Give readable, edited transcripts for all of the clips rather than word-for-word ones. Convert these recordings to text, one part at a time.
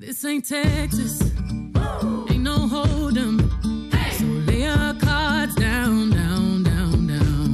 This ain't Texas. Ain't no hold 'em. So lay our cards down, down, down,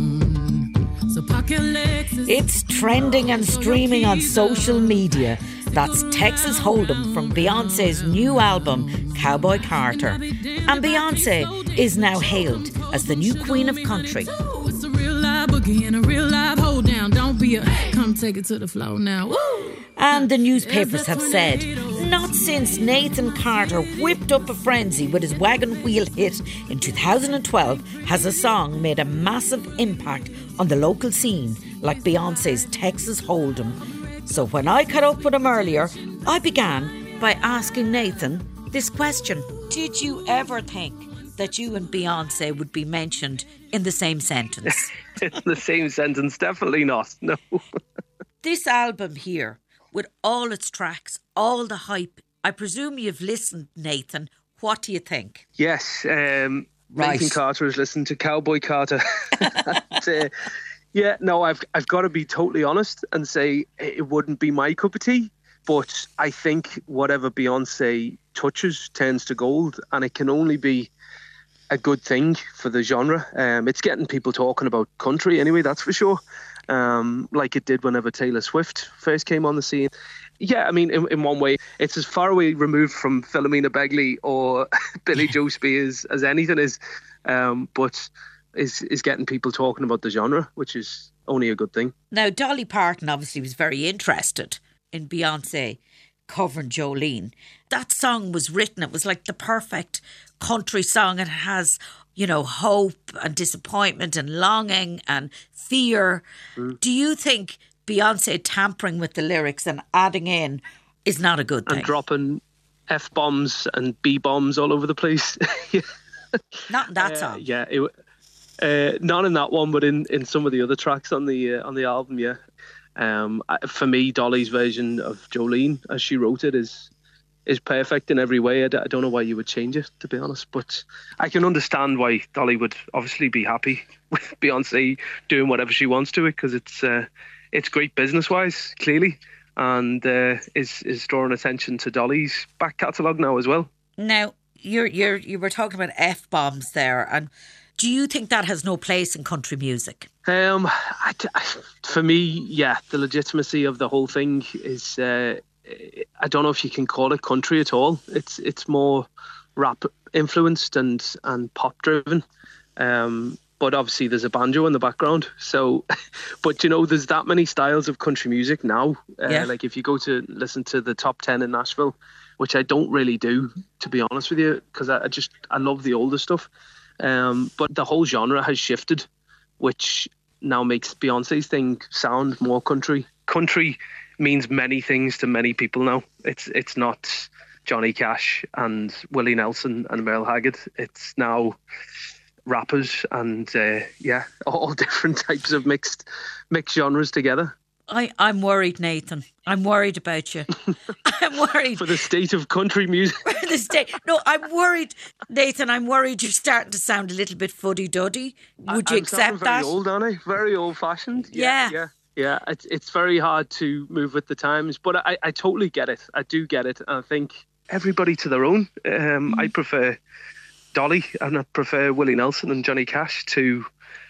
down. So pocket Lexus. It's trending and streaming on social media. That's Texas Hold'em from Beyonce's new album, Cowboy Carter. And Beyonce is now hailed as the new queen of country. It's a real live boogie and a real live hold down. Don't be a come take it to the floor now. Woo! And the newspapers have said, not since Nathan Carter whipped up a frenzy with his wagon wheel hit in 2012 has a song made a massive impact on the local scene like Beyonce's Texas Hold'em. So when I caught up with him earlier, I began by asking Nathan this question. Did you ever think that you and Beyonce would be mentioned in the same sentence? In the same sentence, definitely not, no. This album here, with all its tracks, all the hype, I presume you've listened, Nathan. What do you think? Yes, Right. Nathan Carter has listened to Cowboy Carter. And, yeah, no, I've got to be totally honest and say it wouldn't be my cup of tea. But I think whatever Beyonce touches turns to gold, and it can only be a good thing for the genre. It's getting people talking about country anyway, that's for sure. Like it did whenever Taylor Swift first came on the scene. Yeah, I mean, in one way, it's as far away removed from Philomena Begley or Billy Joe Spears as anything is, but is getting people talking about the genre, which is only a good thing. Now, Dolly Parton obviously was very interested in Beyonce covering Jolene. That song was written, it was like the perfect country song. It has, you know, hope and disappointment and longing and fear. Do you think Beyonce tampering with the lyrics and adding in is not a good thing? And dropping F-bombs and B-bombs all over the place. Yeah. Not in that song. Yeah, not in that one, but in some of the other tracks on the album, yeah. For me, Dolly's version of Jolene, as she wrote it, is perfect in every way. I don't know why you would change it, to be honest, but I can understand why Dolly would obviously be happy with Beyonce doing whatever she wants to it, because it's great business-wise, clearly, and is drawing attention to Dolly's back catalogue now as well. Now, you were talking about F-bombs there, and do you think that has no place in country music? For me, yeah, the legitimacy of the whole thing is, I don't know if you can call it country at all. It's more rap influenced and pop driven. But obviously there's a banjo in the background. So, but you know, there's that many styles of country music now. Yeah. Like if you go to listen to the top 10 in Nashville, which I don't really do, to be honest with you, because I love the older stuff. But the whole genre has shifted, which now makes Beyonce's thing sound more country. Country means many things to many people now. It's not Johnny Cash and Willie Nelson and Merle Haggard. It's now rappers and all different types of mixed genres together. I'm worried, Nathan. I'm worried about you. I'm worried. For the state of country music. No, I'm worried, Nathan. I'm worried you're starting to sound a little bit fuddy-duddy. Would you accept that? Very old, aren't I? Very old-fashioned. Yeah. It's very hard to move with the times, but I totally get it. I do get it. I think everybody to their own. I prefer Dolly and I prefer Willie Nelson and Johnny Cash to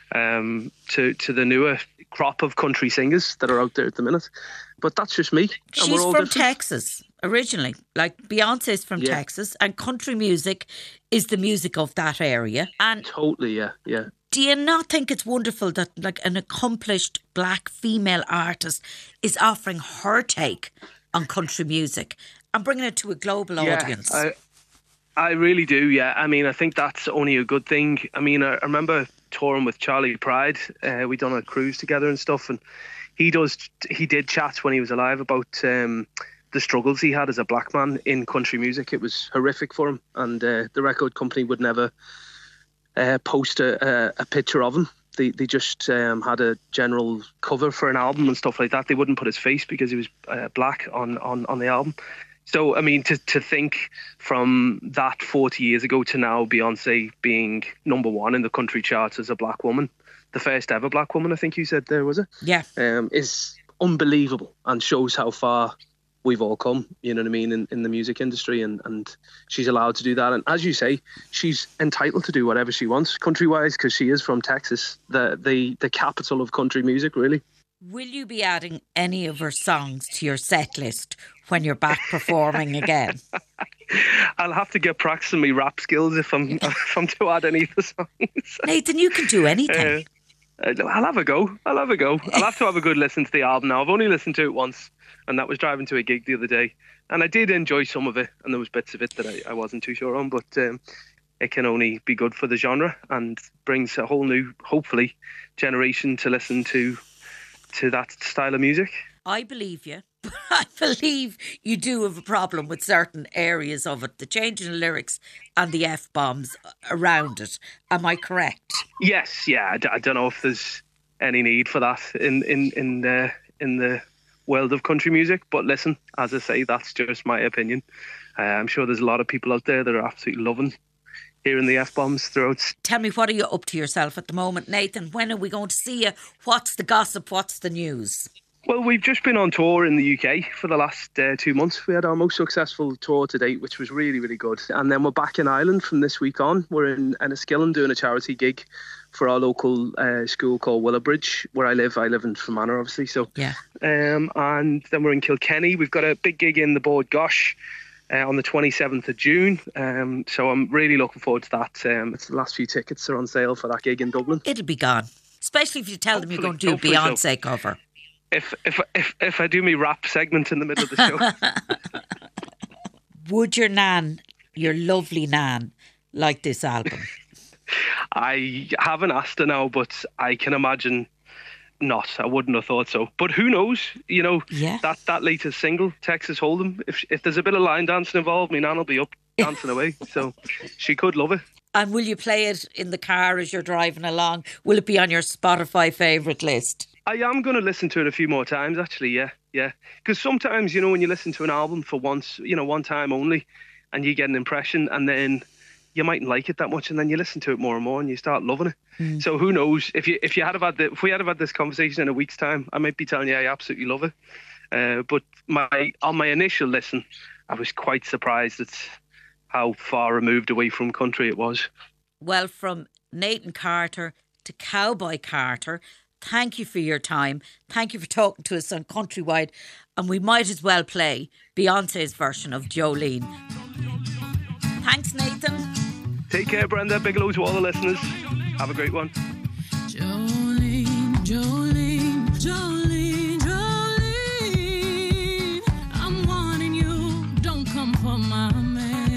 the newer crop of country singers that are out there at the minute. But that's just me. She's from Texas originally. Like Beyonce's from Texas, and country music is the music of that area. And totally, yeah. Do you not think it's wonderful that like an accomplished black female artist is offering her take on country music and bringing it to a global audience? I really do, yeah. I mean, I think that's only a good thing. I mean, I remember touring with Charlie Pride. We done a cruise together and stuff, and he did chat when he was alive about the struggles he had as a black man in country music. It was horrific for him, and the record company would never post a picture of him. They just had a general cover for an album and stuff like that. They wouldn't put his face because he was black on the album. So, I mean, to think from that 40 years ago to now, Beyonce being number one in the country charts as a black woman, the first ever black woman, I think you said there, was it? Yeah. Is unbelievable and shows how far we've all come, you know what I mean, in the music industry, and she's allowed to do that. And as you say, she's entitled to do whatever she wants country-wise, because she is from Texas, the capital of country music, really. Will you be adding any of her songs to your set list when you're back performing again? I'll have to get practicing my rap skills if I'm to add any of the songs. Nathan, you can do anything. I'll have a go. I'll have to have a good listen to the album now. I've only listened to it once, and that was driving to a gig the other day. And I did enjoy some of it, and there was bits of it that I wasn't too sure on, but it can only be good for the genre and brings a whole new, hopefully, generation to listen to that style of music. I believe you. I believe you do have a problem with certain areas of it, the change in the lyrics and the F-bombs around it. Am I correct? Yes, yeah. I don't know if there's any need for that in the world of country music, but listen, as I say, that's just my opinion. I'm sure there's a lot of people out there that are absolutely loving hearing the F-bombs throughout. Tell me, what are you up to yourself at the moment, Nathan? When are we going to see you? What's the gossip? What's the news? Well, we've just been on tour in the UK for the last 2 months. We had our most successful tour to date, which was really, really good. And then we're back in Ireland from this week on. We're in Enniskillen doing a charity gig for our local school called Willowbridge, where I live. I live in Fermanagh, obviously. So, yeah. And then we're in Kilkenny. We've got a big gig in the Bord Gosh on the 27th of June. So I'm really looking forward to that. It's the last few tickets are on sale for that gig in Dublin. It'll be gone, especially if you tell them you're going to do a Beyonce cover. If I do my rap segment in the middle of the show. Would your nan, your lovely nan, like this album? I haven't asked her now, but I can imagine not. I wouldn't have thought so. But who knows? You know, that latest single, Texas Hold'em, if there's a bit of line dancing involved, my nan will be up dancing away. So she could love it. And will you play it in the car as you're driving along? Will it be on your Spotify favourite list? I am going to listen to it a few more times, actually, yeah. Because sometimes, you know, when you listen to an album for once, you know, one time only, and you get an impression, and then you mightn't like it that much, and then you listen to it more and more, and you start loving it. Mm. So who knows? If we had had this conversation in a week's time, I might be telling you I absolutely love it. But on my initial listen, I was quite surprised at how far removed away from country it was. Well, from Nathan Carter to Cowboy Carter, thank you for your time. Thank you for talking to us on Countrywide. And we might as well play Beyonce's version of Jolene. Thanks, Nathan. Take care, Brenda. Big hello to all the listeners. Have a great one. Jolene, Jolene, Jolene, Jolene. I'm warning you, don't come for my man.